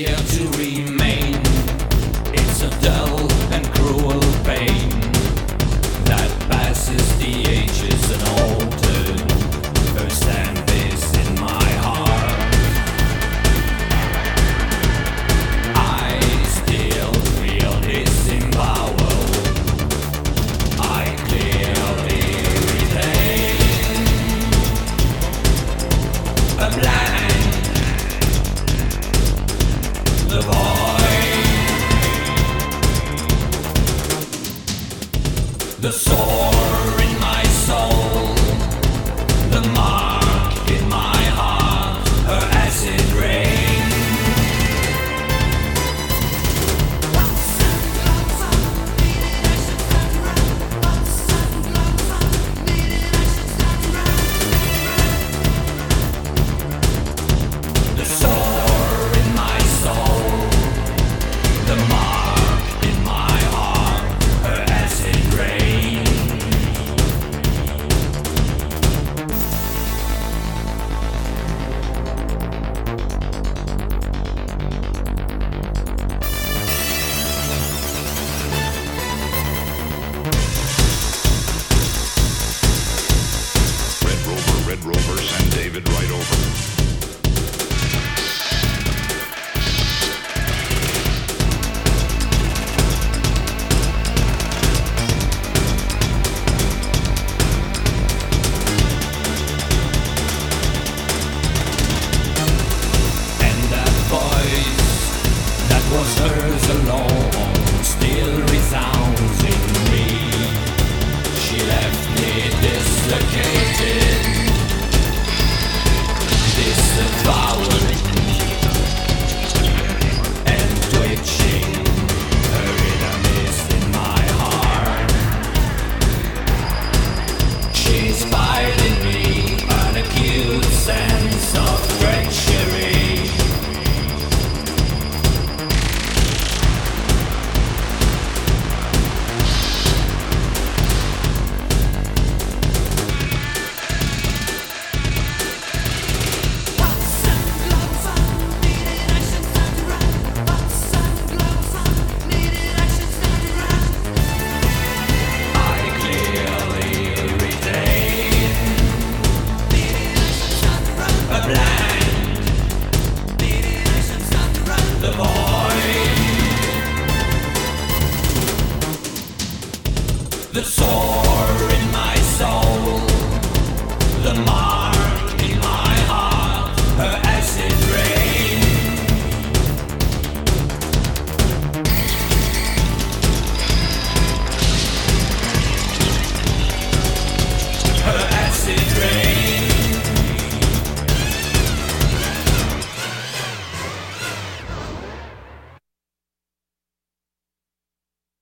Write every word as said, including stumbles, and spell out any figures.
here to remain. It's a dull and cruel pain that passes the ages and altered. Her stamp is in my heart. I still feel disemboweled. I clearly retain a blank, the void, the sore in my soul, the mark in my heart, her acid rain. The sore in my soul, the mark in my heart, her acid rain. Red Rover, Red Rover, send David right over. And that voice that was hers alone still resounds in me. She left me dislocated, disavowed, and twitching. Her rhythm is in my heart. She's fighting me, an acute sense of treachery. I clearly retain a blank, the void, the sore in my soul, the mind.